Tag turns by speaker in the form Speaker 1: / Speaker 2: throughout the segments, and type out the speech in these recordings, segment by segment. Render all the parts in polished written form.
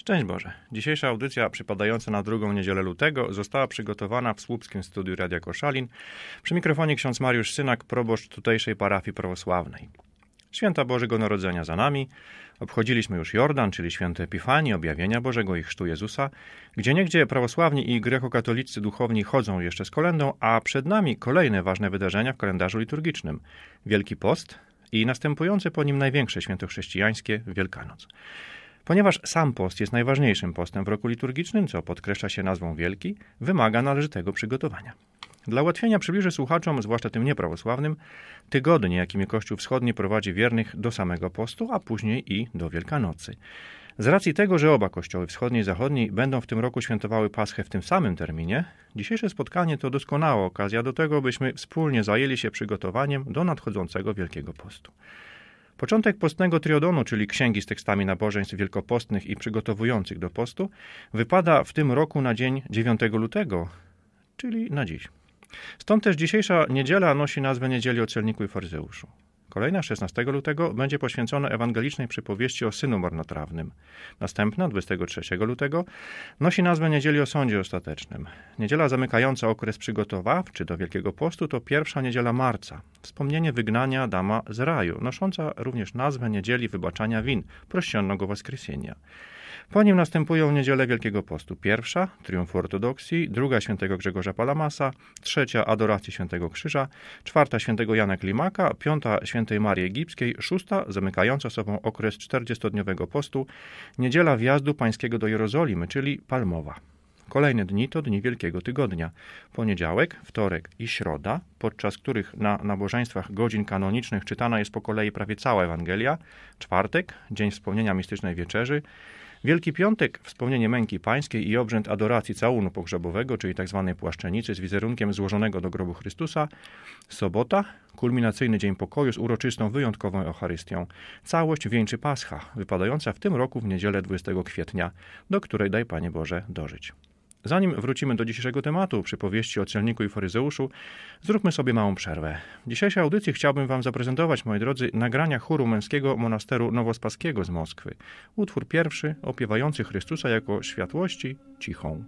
Speaker 1: Szczęść Boże. Dzisiejsza audycja przypadająca na drugą niedzielę lutego została przygotowana w słupskim studiu Radia Koszalin. Przy mikrofonie ksiądz Mariusz Synak, proboszcz tutejszej parafii prawosławnej. Święta Bożego Narodzenia za nami. Obchodziliśmy już Jordan, czyli święto Epifanii, objawienia Bożego i chrztu Jezusa. Gdzieniegdzie prawosławni i grekokatolicy duchowni chodzą jeszcze z kolędą, a przed nami kolejne ważne wydarzenia w kalendarzu liturgicznym. Wielki Post i następujące po nim największe święto chrześcijańskie, Wielkanoc. Ponieważ sam post jest najważniejszym postem w roku liturgicznym, co podkreśla się nazwą Wielki, wymaga należytego przygotowania. Dla ułatwienia przybliżę słuchaczom, zwłaszcza tym nieprawosławnym, tygodnie, jakimi Kościół Wschodni prowadzi wiernych do samego postu, a później i do Wielkanocy. Z racji tego, że oba kościoły wschodniej i zachodniej będą w tym roku świętowały Paschę w tym samym terminie, dzisiejsze spotkanie to doskonała okazja do tego, byśmy wspólnie zajęli się przygotowaniem do nadchodzącego Wielkiego Postu. Początek postnego triodonu, czyli księgi z tekstami nabożeństw wielkopostnych i przygotowujących do postu, wypada w tym roku na dzień 9 lutego, czyli na dziś. Stąd też dzisiejsza niedziela nosi nazwę Niedzieli o Celniku i Faryzeuszu. Kolejna, 16 lutego, będzie poświęcona ewangelicznej przypowieści o synu marnotrawnym. Następna, 23 lutego, nosi nazwę Niedzieli o Sądzie Ostatecznym. Niedziela zamykająca okres przygotowawczy do Wielkiego Postu to pierwsza niedziela marca, wspomnienie wygnania Adama z raju, nosząca również nazwę Niedzieli Wybaczania Win, Proscionnego Woskresenia. Po nim następują niedziele Wielkiego Postu. Pierwsza, Triumfu Ortodoksji, druga, świętego Grzegorza Palamasa, trzecia, Adoracji Świętego Krzyża, czwarta, świętego Jana Klimaka, piąta, świętej Marii Egipskiej, szósta, zamykająca sobą okres 40-dniowego postu, niedziela Wjazdu Pańskiego do Jerozolimy, czyli Palmowa. Kolejne dni to dni Wielkiego Tygodnia. Poniedziałek, wtorek i środa, podczas których na nabożeństwach godzin kanonicznych czytana jest po kolei prawie cała Ewangelia. Czwartek, dzień wspomnienia mistycznej wieczerzy. Wielki Piątek, wspomnienie męki pańskiej i obrzęd adoracji całunu pogrzebowego, czyli tzw. płaszczenicy z wizerunkiem złożonego do grobu Chrystusa. Sobota, kulminacyjny dzień pokoju z uroczystą, wyjątkową Eucharystią. Całość wieńczy Pascha, wypadająca w tym roku w niedzielę 20 kwietnia, do której daj Panie Boże dożyć. Zanim wrócimy do dzisiejszego tematu, przypowieści o celniku i faryzeuszu, zróbmy sobie małą przerwę. W dzisiejszej audycji chciałbym Wam zaprezentować, moi drodzy, nagrania chóru męskiego monasteru nowospaskiego z Moskwy. Utwór pierwszy, opiewający Chrystusa jako światłości cichą.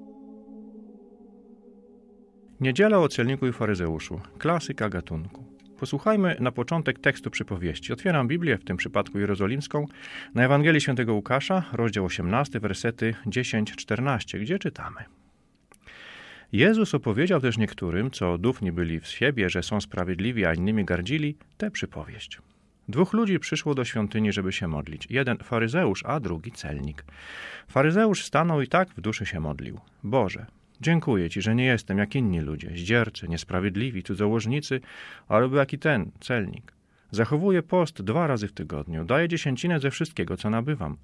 Speaker 1: Niedziela o celniku i faryzeuszu. Klasyka gatunku. Posłuchajmy na początek tekstu przypowieści. Otwieram Biblię, w tym przypadku jerozolimską, na Ewangelii Świętego Łukasza, rozdział 18, wersety 10-14, gdzie czytamy. Jezus opowiedział też niektórym, co dufni byli w siebie, że są sprawiedliwi, a innymi gardzili, tę przypowieść. 2 ludzi przyszło do świątyni, żeby się modlić. Jeden faryzeusz, a drugi celnik. Faryzeusz stanął i tak w duszy się modlił. Boże, dziękuję Ci, że nie jestem jak inni ludzie, zdziercy, niesprawiedliwi, cudzołożnicy, albo jak i ten, celnik. Zachowuję post 2 razy w tygodniu, daję 10 ze wszystkiego, co nabywam.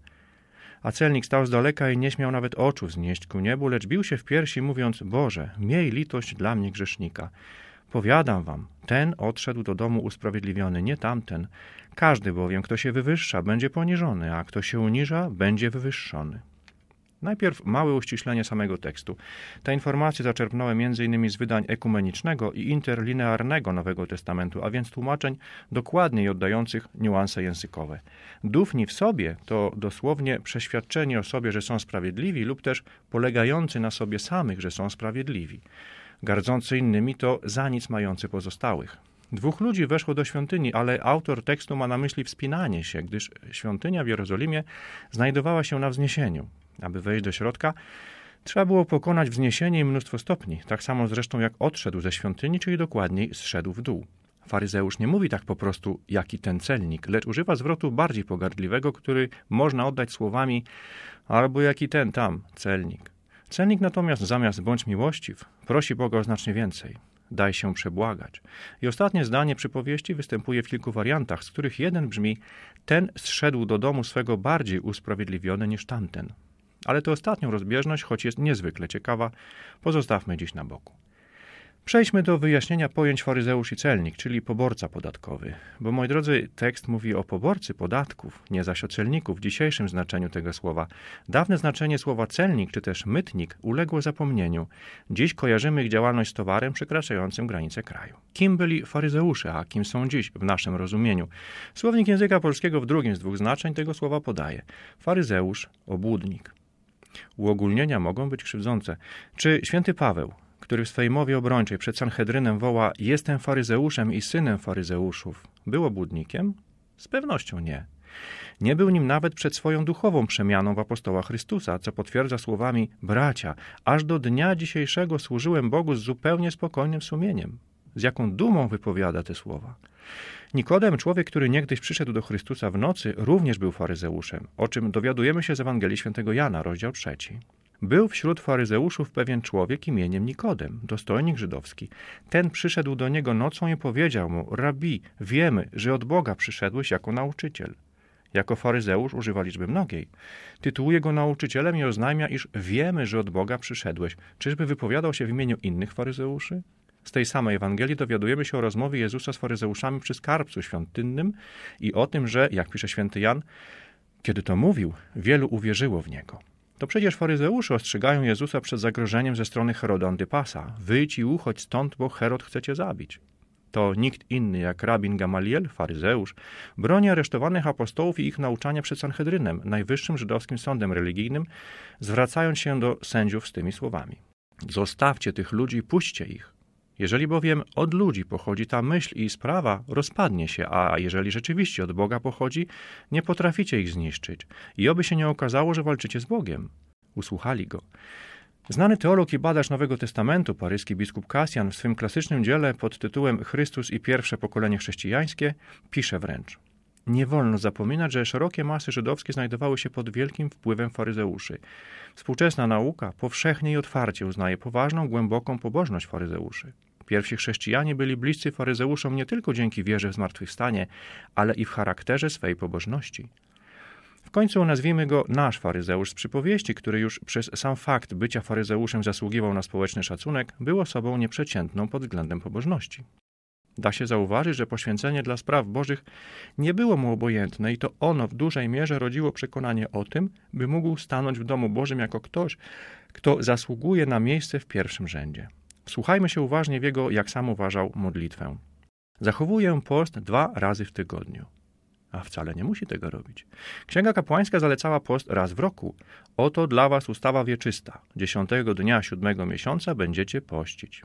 Speaker 1: A celnik stał z daleka i nie śmiał nawet oczu wznieść ku niebu, lecz bił się w piersi, mówiąc, Boże, miej litość dla mnie grzesznika. Powiadam wam, ten odszedł do domu usprawiedliwiony, nie tamten. Każdy bowiem, kto się wywyższa, będzie poniżony, a kto się uniża, będzie wywyższony. Najpierw małe uściślenie samego tekstu. Te informacje zaczerpnąłem m.in. z wydań ekumenicznego i interlinearnego Nowego Testamentu, a więc tłumaczeń dokładniej oddających niuanse językowe. Dufni w sobie to dosłownie przeświadczenie o sobie, że są sprawiedliwi lub też polegający na sobie samych, że są sprawiedliwi. Gardzący innymi to za nic mający pozostałych. 2 ludzi weszło do świątyni, ale autor tekstu ma na myśli wspinanie się, gdyż świątynia w Jerozolimie znajdowała się na wzniesieniu. Aby wejść do środka, trzeba było pokonać wzniesienie i mnóstwo stopni, tak samo zresztą jak odszedł ze świątyni, czyli dokładniej zszedł w dół. Faryzeusz nie mówi tak po prostu, jak i ten celnik, lecz używa zwrotu bardziej pogardliwego, który można oddać słowami albo jak i ten tam, celnik. Celnik natomiast zamiast bądź miłościw, prosi Boga o znacznie więcej. Daj się przebłagać. I ostatnie zdanie przypowieści występuje w kilku wariantach, z których jeden brzmi, ten zszedł do domu swego bardziej usprawiedliwiony niż tamten. Ale tę ostatnią rozbieżność, choć jest niezwykle ciekawa, pozostawmy dziś na boku. Przejdźmy do wyjaśnienia pojęć faryzeusz i celnik, czyli poborca podatkowy. Bo, moi drodzy, tekst mówi o poborcy podatków, nie zaś o celniku w dzisiejszym znaczeniu tego słowa. Dawne znaczenie słowa celnik czy też mytnik uległo zapomnieniu. Dziś kojarzymy ich działalność z towarem przekraczającym granice kraju. Kim byli faryzeusze, a kim są dziś w naszym rozumieniu? Słownik języka polskiego w drugim z 2 znaczeń tego słowa podaje. Faryzeusz, obłudnik. Uogólnienia mogą być krzywdzące. Czy święty Paweł, który w swej mowie obrończej przed Sanhedrynem woła jestem faryzeuszem i synem faryzeuszów, był obłudnikiem? Z pewnością nie. Nie był nim nawet przed swoją duchową przemianą w apostoła Chrystusa, co potwierdza słowami bracia, aż do dnia dzisiejszego służyłem Bogu z zupełnie spokojnym sumieniem. Z jaką dumą wypowiada te słowa. Nikodem, człowiek, który niegdyś przyszedł do Chrystusa w nocy, również był faryzeuszem, o czym dowiadujemy się z Ewangelii Świętego Jana, rozdział 3. Był wśród faryzeuszów pewien człowiek imieniem Nikodem, dostojnik żydowski. Ten przyszedł do niego nocą i powiedział mu, Rabbi, wiemy, że od Boga przyszedłeś jako nauczyciel. Jako faryzeusz używa liczby mnogiej. Tytułuje go nauczycielem i oznajmia, iż wiemy, że od Boga przyszedłeś. Czyżby wypowiadał się w imieniu innych faryzeuszy? Z tej samej Ewangelii dowiadujemy się o rozmowie Jezusa z faryzeuszami przy skarbcu świątynnym i o tym, że, jak pisze święty Jan, kiedy to mówił, wielu uwierzyło w Niego. To przecież faryzeusze ostrzegają Jezusa przed zagrożeniem ze strony Heroda Antypasa. Wyjdź i uchodź stąd, bo Herod chce cię zabić. To nikt inny jak rabin Gamaliel, faryzeusz, broni aresztowanych apostołów i ich nauczania przed Sanhedrynem, najwyższym żydowskim sądem religijnym, zwracając się do sędziów z tymi słowami. Zostawcie tych ludzi i puśćcie ich. Jeżeli bowiem od ludzi pochodzi ta myśl i sprawa, rozpadnie się, a jeżeli rzeczywiście od Boga pochodzi, nie potraficie ich zniszczyć. I oby się nie okazało, że walczycie z Bogiem. Usłuchali go. Znany teolog i badacz Nowego Testamentu, paryski biskup Kasjan w swym klasycznym dziele pod tytułem Chrystus i pierwsze pokolenie chrześcijańskie pisze wręcz: nie wolno zapominać, że szerokie masy żydowskie znajdowały się pod wielkim wpływem faryzeuszy. Współczesna nauka powszechnie i otwarcie uznaje poważną, głęboką pobożność faryzeuszy. Pierwsi chrześcijanie byli bliscy faryzeuszom nie tylko dzięki wierze w zmartwychwstanie, ale i w charakterze swej pobożności. W końcu nazwijmy go nasz faryzeusz z przypowieści, który już przez sam fakt bycia faryzeuszem zasługiwał na społeczny szacunek, był osobą nieprzeciętną pod względem pobożności. Da się zauważyć, że poświęcenie dla spraw bożych nie było mu obojętne i to ono w dużej mierze rodziło przekonanie o tym, by mógł stanąć w domu Bożym jako ktoś, kto zasługuje na miejsce w pierwszym rzędzie. Słuchajmy się uważnie w jego, jak sam uważał, modlitwę. Zachowuję post 2 razy w tygodniu. A wcale nie musi tego robić. Księga kapłańska zalecała post raz w roku. Oto dla was ustawa wieczysta. 10 dnia 7 miesiąca będziecie pościć.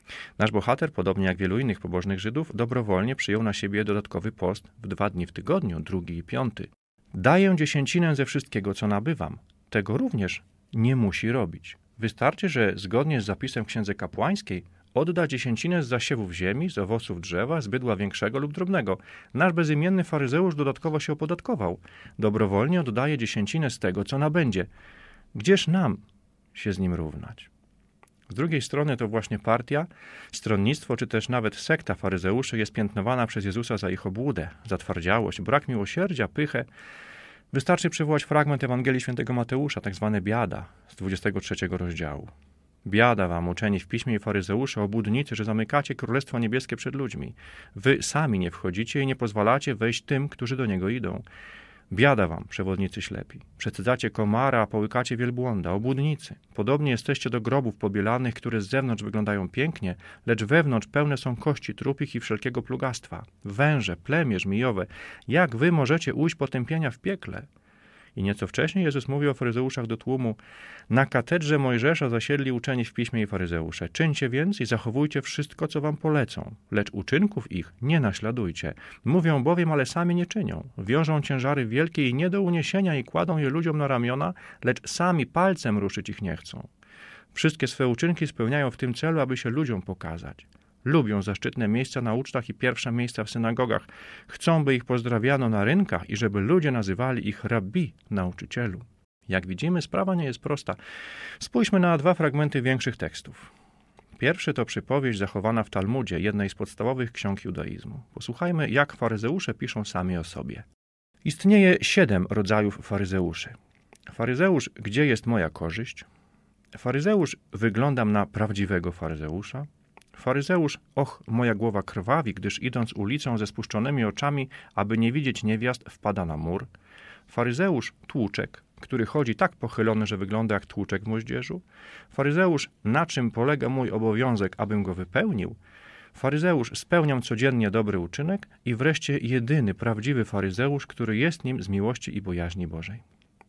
Speaker 1: Nasz bohater, podobnie jak wielu innych pobożnych Żydów, dobrowolnie przyjął na siebie dodatkowy post w 2 dni w tygodniu, 2. i 5. Daję dziesięcinę ze wszystkiego, co nabywam. Tego również nie musi robić. Wystarczy, że zgodnie z zapisem w Księdze Kapłańskiej odda dziesięcinę z zasiewów ziemi, z owoców drzewa, z bydła większego lub drobnego. Nasz bezimienny faryzeusz dodatkowo się opodatkował. Dobrowolnie oddaje dziesięcinę z tego, co nabędzie. Gdzież nam się z nim równać? Z drugiej strony to właśnie partia, stronnictwo czy też nawet sekta faryzeuszy jest piętnowana przez Jezusa za ich obłudę, zatwardziałość, brak miłosierdzia, pychę. Wystarczy przywołać fragment Ewangelii Świętego Mateusza, tak zwane biada, z 23 rozdziału. Biada wam, uczeni w piśmie i faryzeusze, obłudnicy, że zamykacie Królestwo Niebieskie przed ludźmi. Wy sami nie wchodzicie i nie pozwalacie wejść tym, którzy do niego idą. Biada wam, przewodnicy ślepi. Przecedzacie komara, a połykacie wielbłąda, obłudnicy. Podobnie jesteście do grobów pobielanych, które z zewnątrz wyglądają pięknie, lecz wewnątrz pełne są kości trupich i wszelkiego plugastwa. Węże, plemię żmijowe. Jak wy możecie ujść potępienia w piekle? I nieco wcześniej Jezus mówi o faryzeuszach do tłumu: na katedrze Mojżesza zasiedli uczeni w piśmie i faryzeusze. Czyńcie więc i zachowujcie wszystko, co wam polecą, lecz uczynków ich nie naśladujcie. Mówią bowiem, ale sami nie czynią. Wiążą ciężary wielkie i nie do uniesienia i kładą je ludziom na ramiona, lecz sami palcem ruszyć ich nie chcą. Wszystkie swe uczynki spełniają w tym celu, aby się ludziom pokazać. Lubią zaszczytne miejsca na ucztach i pierwsze miejsca w synagogach. Chcą, by ich pozdrawiano na rynkach i żeby ludzie nazywali ich rabbi, nauczycielu. Jak widzimy, sprawa nie jest prosta. Spójrzmy na 2 fragmenty większych tekstów. Pierwszy to przypowieść zachowana w Talmudzie, jednej z podstawowych ksiąg judaizmu. Posłuchajmy, jak faryzeusze piszą sami o sobie. Istnieje 7 rodzajów faryzeuszy. Faryzeusz, gdzie jest moja korzyść? Faryzeusz, wyglądam na prawdziwego faryzeusza? Faryzeusz, och, moja głowa krwawi, gdyż idąc ulicą ze spuszczonymi oczami, aby nie widzieć niewiast, wpada na mur. Faryzeusz, tłuczek, który chodzi tak pochylony, że wygląda jak tłuczek w moździerzu. Faryzeusz, na czym polega mój obowiązek, abym go wypełnił? Faryzeusz, spełniam codziennie dobry uczynek. I wreszcie jedyny, prawdziwy faryzeusz, który jest nim z miłości i bojaźni Bożej.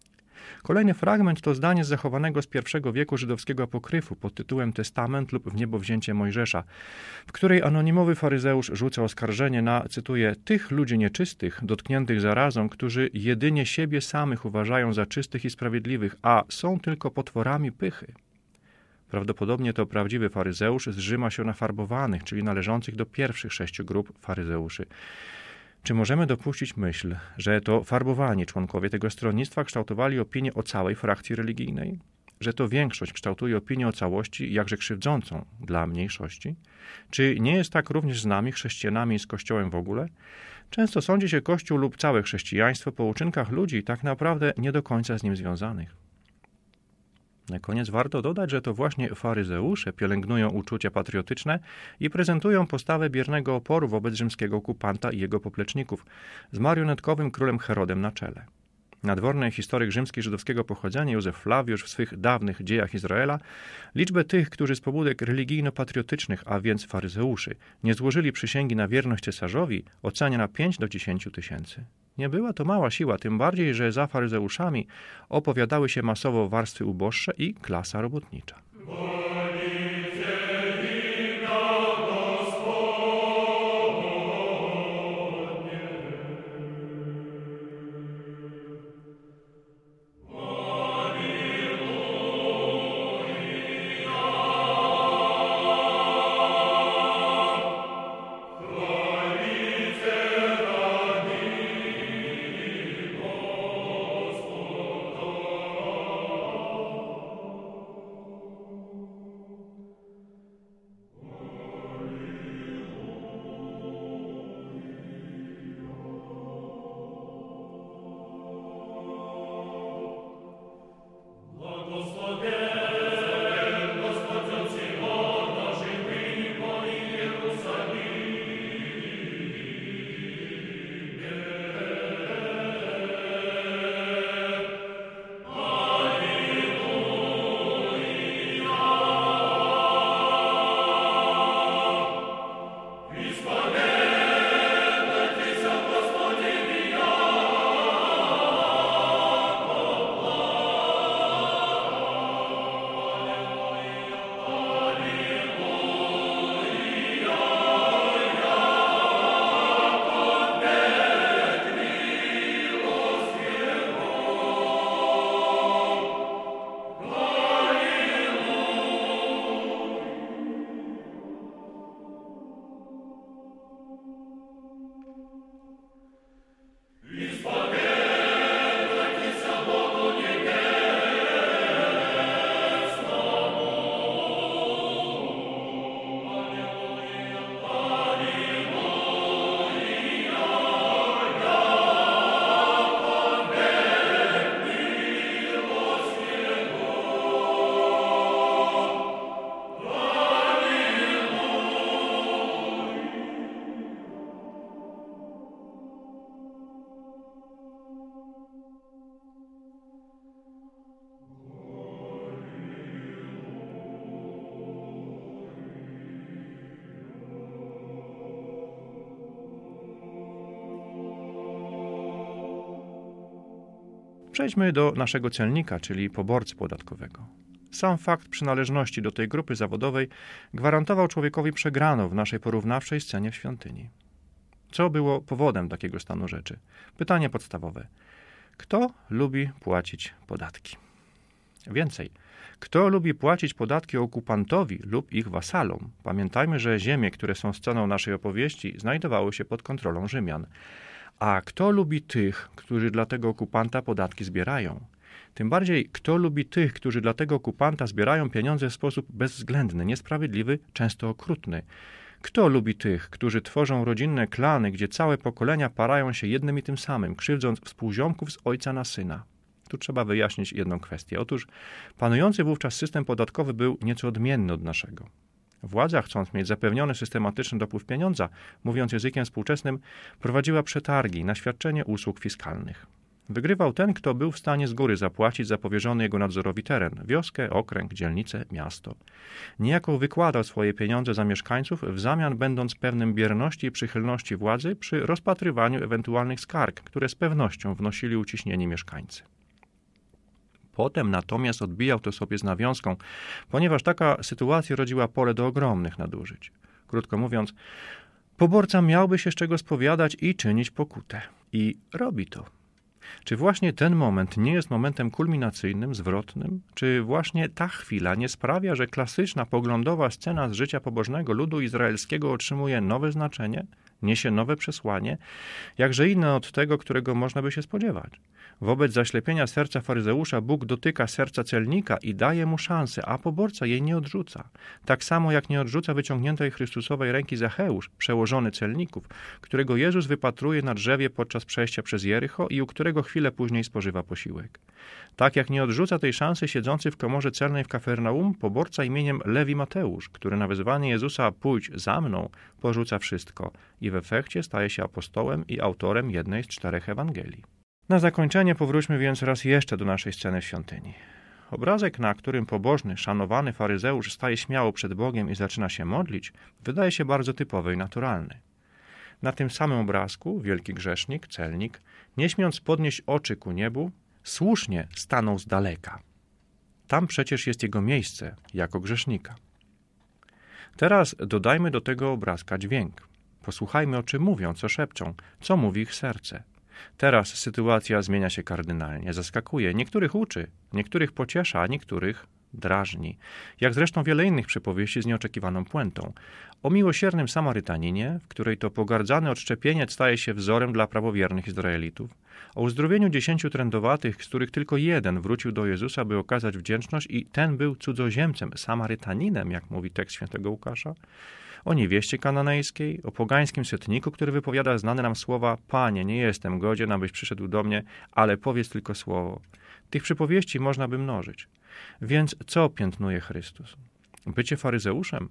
Speaker 1: Kolejny fragment to zdanie z zachowanego z I wieku żydowskiego apokryfu pod tytułem Testament lub wniebowzięcie Mojżesza, w której anonimowy faryzeusz rzuca oskarżenie na, cytuję, tych ludzi nieczystych, dotkniętych zarazą, którzy jedynie siebie samych uważają za czystych i sprawiedliwych, a są tylko potworami pychy. Prawdopodobnie to prawdziwy faryzeusz zrzyma się nafarbowanych, czyli należących do pierwszych 6 grup faryzeuszy. Czy możemy dopuścić myśl, że to farbowani członkowie tego stronnictwa kształtowali opinię o całej frakcji religijnej? Że to większość kształtuje opinię o całości, jakże krzywdzącą dla mniejszości? Czy nie jest tak również z nami, chrześcijanami i z Kościołem w ogóle? Często sądzi się Kościół lub całe chrześcijaństwo po uczynkach ludzi tak naprawdę nie do końca z nim związanych. Na koniec warto dodać, że to właśnie faryzeusze pielęgnują uczucia patriotyczne i prezentują postawę biernego oporu wobec rzymskiego okupanta i jego popleczników, z marionetkowym królem Herodem na czele. Nadworny historyk rzymski żydowskiego pochodzenia Józef Flawiusz w swych dawnych dziejach Izraela liczbę tych, którzy z pobudek religijno-patriotycznych, a więc faryzeuszy, nie złożyli przysięgi na wierność cesarzowi, ocenia na 5 do 10 tysięcy. Nie była to mała siła, tym bardziej, że za faryzeuszami opowiadały się masowo warstwy uboższe i klasa robotnicza. Przejdźmy do naszego celnika, czyli poborcy podatkowego. Sam fakt przynależności do tej grupy zawodowej gwarantował człowiekowi przegraną w naszej porównawczej scenie w świątyni. Co było powodem takiego stanu rzeczy? Pytanie podstawowe. Kto lubi płacić podatki? Więcej. Kto lubi płacić podatki okupantowi lub ich wasalom? Pamiętajmy, że ziemie, które są sceną naszej opowieści, znajdowały się pod kontrolą Rzymian. A kto lubi tych, którzy dla tego okupanta podatki zbierają? Tym bardziej, kto lubi tych, którzy dla tego okupanta zbierają pieniądze w sposób bezwzględny, niesprawiedliwy, często okrutny? Kto lubi tych, którzy tworzą rodzinne klany, gdzie całe pokolenia parają się jednym i tym samym, krzywdząc współziomków z ojca na syna? Tu trzeba wyjaśnić jedną kwestię. Otóż panujący wówczas system podatkowy był nieco odmienny od naszego. Władza, chcąc mieć zapewniony systematyczny dopływ pieniądza, mówiąc językiem współczesnym, prowadziła przetargi na świadczenie usług fiskalnych. Wygrywał ten, kto był w stanie z góry zapłacić za powierzony jego nadzorowi teren, wioskę, okręg, dzielnicę, miasto. Niejako wykładał swoje pieniądze za mieszkańców, w zamian będąc pewnym bierności i przychylności władzy przy rozpatrywaniu ewentualnych skarg, które z pewnością wnosili uciśnieni mieszkańcy. Potem natomiast odbijał to sobie z nawiązką, ponieważ taka sytuacja rodziła pole do ogromnych nadużyć. Krótko mówiąc, poborca miałby się z czego spowiadać i czynić pokutę. I robi to. Czy właśnie ten moment nie jest momentem kulminacyjnym, zwrotnym? Czy właśnie ta chwila nie sprawia, że klasyczna, poglądowa scena z życia pobożnego ludu izraelskiego otrzymuje nowe znaczenie, niesie nowe przesłanie, jakże inne od tego, którego można by się spodziewać? Wobec zaślepienia serca faryzeusza Bóg dotyka serca celnika i daje mu szansę, a poborca jej nie odrzuca. Tak samo jak nie odrzuca wyciągniętej Chrystusowej ręki Zacheusz, przełożony celników, którego Jezus wypatruje na drzewie podczas przejścia przez Jericho i u którego chwilę później spożywa posiłek. Tak jak nie odrzuca tej szansy siedzący w komorze celnej w Kafernaum poborca imieniem Lewi Mateusz, który na wezwanie Jezusa pójdź za mną, porzuca wszystko i w efekcie staje się apostołem i autorem jednej z 4 Ewangelii. Na zakończenie powróćmy więc raz jeszcze do naszej sceny w świątyni. Obrazek, na którym pobożny, szanowany faryzeusz staje śmiało przed Bogiem i zaczyna się modlić, wydaje się bardzo typowy i naturalny. Na tym samym obrazku wielki grzesznik, celnik, nie śmiąc podnieść oczy ku niebu, słusznie stanął z daleka. Tam przecież jest jego miejsce jako grzesznika. Teraz dodajmy do tego obrazka dźwięk. Posłuchajmy, o czym mówią, co szepczą, co mówi ich serce. Teraz sytuacja zmienia się kardynalnie, zaskakuje. Niektórych uczy, niektórych pociesza, a niektórych drażni. Jak zresztą wiele innych przypowieści z nieoczekiwaną puentą. O miłosiernym Samarytaninie, w której to pogardzany odszczepieniec staje się wzorem dla prawowiernych Izraelitów. O uzdrowieniu 10 trędowatych, z których tylko jeden wrócił do Jezusa, by okazać wdzięczność i ten był cudzoziemcem, Samarytaninem, jak mówi tekst świętego Łukasza. O niewieście kananejskiej, o pogańskim setniku, który wypowiada znane nam słowa: Panie, nie jestem godzien, abyś przyszedł do mnie, ale powiedz tylko słowo. Tych przypowieści można by mnożyć. Więc co piętnuje Chrystus? Bycie faryzeuszem?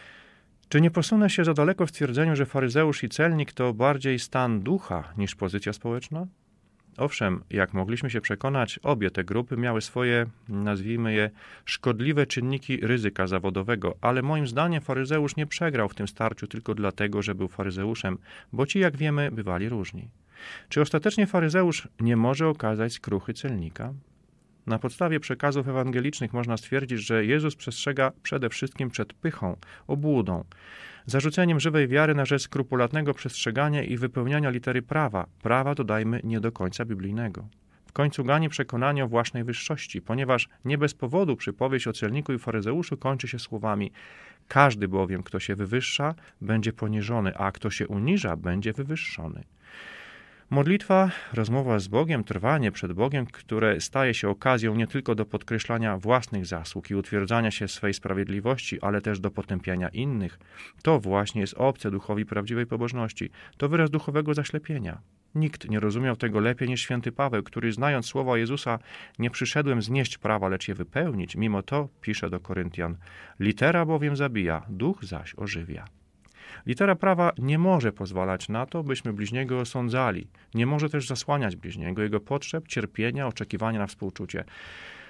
Speaker 1: Czy nie posunę się za daleko w stwierdzeniu, że faryzeusz i celnik to bardziej stan ducha niż pozycja społeczna? Owszem, jak mogliśmy się przekonać, obie te grupy miały swoje, nazwijmy je, szkodliwe czynniki ryzyka zawodowego, ale moim zdaniem faryzeusz nie przegrał w tym starciu tylko dlatego, że był faryzeuszem, bo ci, jak wiemy, bywali różni. Czy ostatecznie faryzeusz nie może okazać skruchy celnika? Na podstawie przekazów ewangelicznych można stwierdzić, że Jezus przestrzega przede wszystkim przed pychą, obłudą, zarzuceniem żywej wiary na rzecz skrupulatnego przestrzegania i wypełniania litery prawa dodajmy nie do końca biblijnego. W końcu gani przekonanie o własnej wyższości, ponieważ nie bez powodu przypowieść o celniku i faryzeuszu kończy się słowami: każdy bowiem, kto się wywyższa, będzie poniżony, a kto się uniża, będzie wywyższony. Modlitwa, rozmowa z Bogiem, trwanie przed Bogiem, które staje się okazją nie tylko do podkreślania własnych zasług i utwierdzania się w swej sprawiedliwości, ale też do potępiania innych, to właśnie jest obce duchowi prawdziwej pobożności. To wyraz duchowego zaślepienia. Nikt nie rozumiał tego lepiej niż święty Paweł, który znając słowa Jezusa: nie przyszedłem znieść prawa, lecz je wypełnić, mimo to pisze do Koryntian: litera bowiem zabija, duch zaś ożywia. Litera prawa nie może pozwalać na to, byśmy bliźniego osądzali. Nie może też zasłaniać bliźniego, jego potrzeb, cierpienia, oczekiwania na współczucie.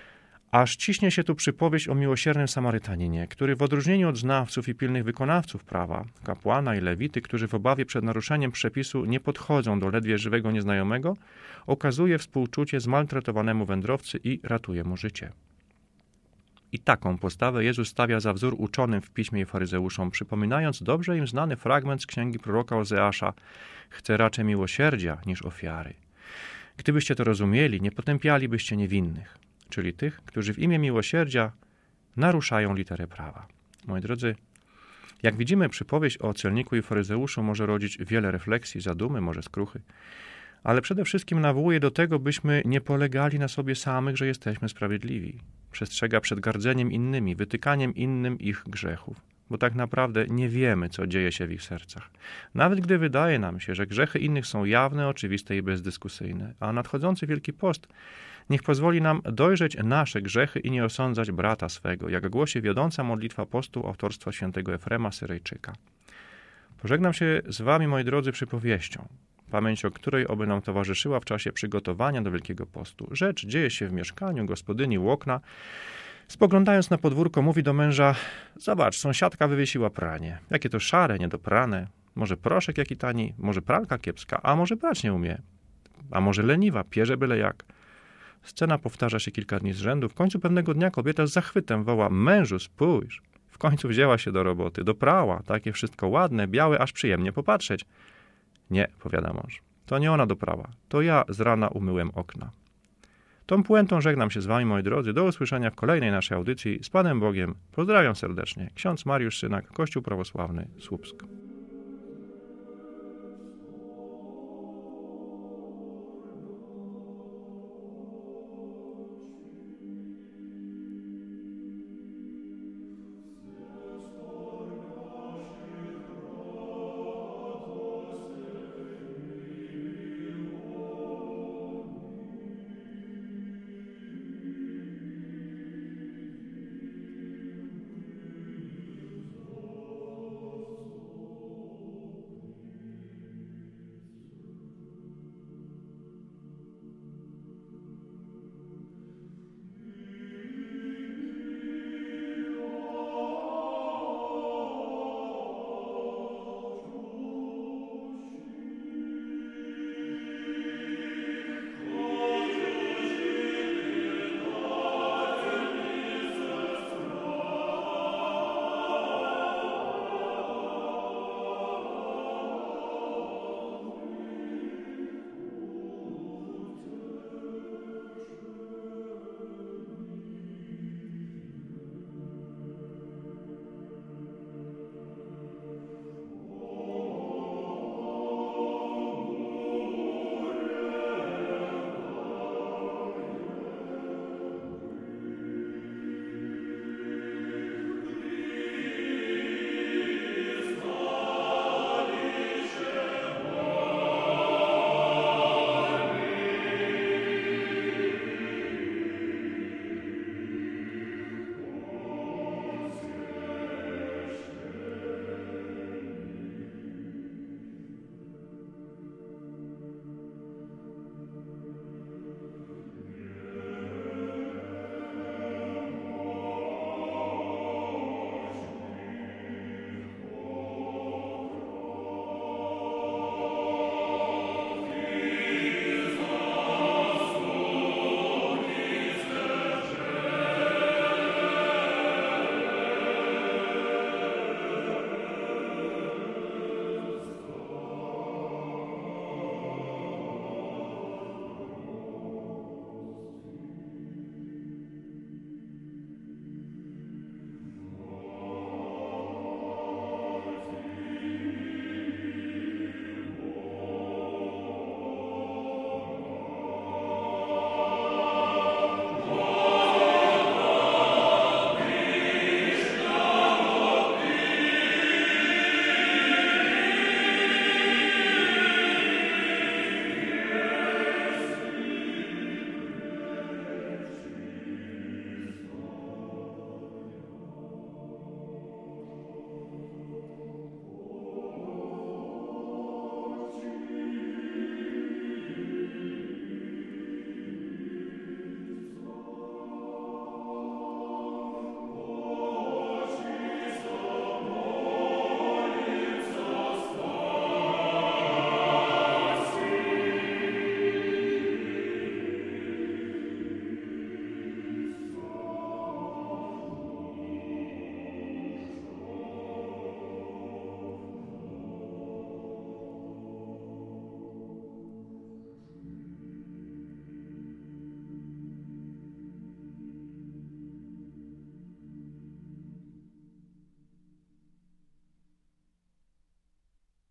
Speaker 1: Aż ciśnie się tu przypowieść o miłosiernym Samarytaninie, który w odróżnieniu od znawców i pilnych wykonawców prawa, kapłana i lewity, którzy w obawie przed naruszeniem przepisu nie podchodzą do ledwie żywego nieznajomego, okazuje współczucie zmaltretowanemu wędrowcy i ratuje mu życie. I taką postawę Jezus stawia za wzór uczonym w piśmie i faryzeuszom, przypominając dobrze im znany fragment z księgi proroka Ozeasza: „Chcę raczej miłosierdzia niż ofiary”. Gdybyście to rozumieli, nie potępialibyście niewinnych, czyli tych, którzy w imię miłosierdzia naruszają literę prawa. Moi drodzy, jak widzimy, przypowieść o celniku i faryzeuszu może rodzić wiele refleksji, zadumy, może skruchy, ale przede wszystkim nawołuje do tego, byśmy nie polegali na sobie samych, że jesteśmy sprawiedliwi. Przestrzega przed gardzeniem innymi, wytykaniem innym ich grzechów, bo tak naprawdę nie wiemy, co dzieje się w ich sercach. Nawet gdy wydaje nam się, że grzechy innych są jawne, oczywiste i bezdyskusyjne, a nadchodzący Wielki Post niech pozwoli nam dojrzeć nasze grzechy i nie osądzać brata swego, jak głosi wiodąca modlitwa postu autorstwa świętego Efrema Syryjczyka. Pożegnam się z wami, moi drodzy, przypowieścią, pamięć o której oby nam towarzyszyła w czasie przygotowania do Wielkiego Postu. Rzecz dzieje się w mieszkaniu gospodyni u okna. Spoglądając na podwórko, mówi do męża: „Zobacz, sąsiadka wywiesiła pranie. Jakie to szare, niedoprane. Może proszek jaki tani, może pralka kiepska, a może prać nie umie. A może leniwa, pierze byle jak”. Scena powtarza się kilka dni z rzędu. W końcu pewnego dnia kobieta z zachwytem woła: „Mężu, spójrz”. W końcu wzięła się do roboty, doprała, takie wszystko ładne, białe, aż przyjemnie popatrzeć. „Nie”, powiada mąż, „to nie ona doprała, to ja z rana umyłem okna”. Tą puentą żegnam się z wami, moi drodzy. Do usłyszenia w kolejnej naszej audycji. Z Panem Bogiem. Pozdrawiam serdecznie. Ksiądz Mariusz Synak, Kościół Prawosławny Słupsk.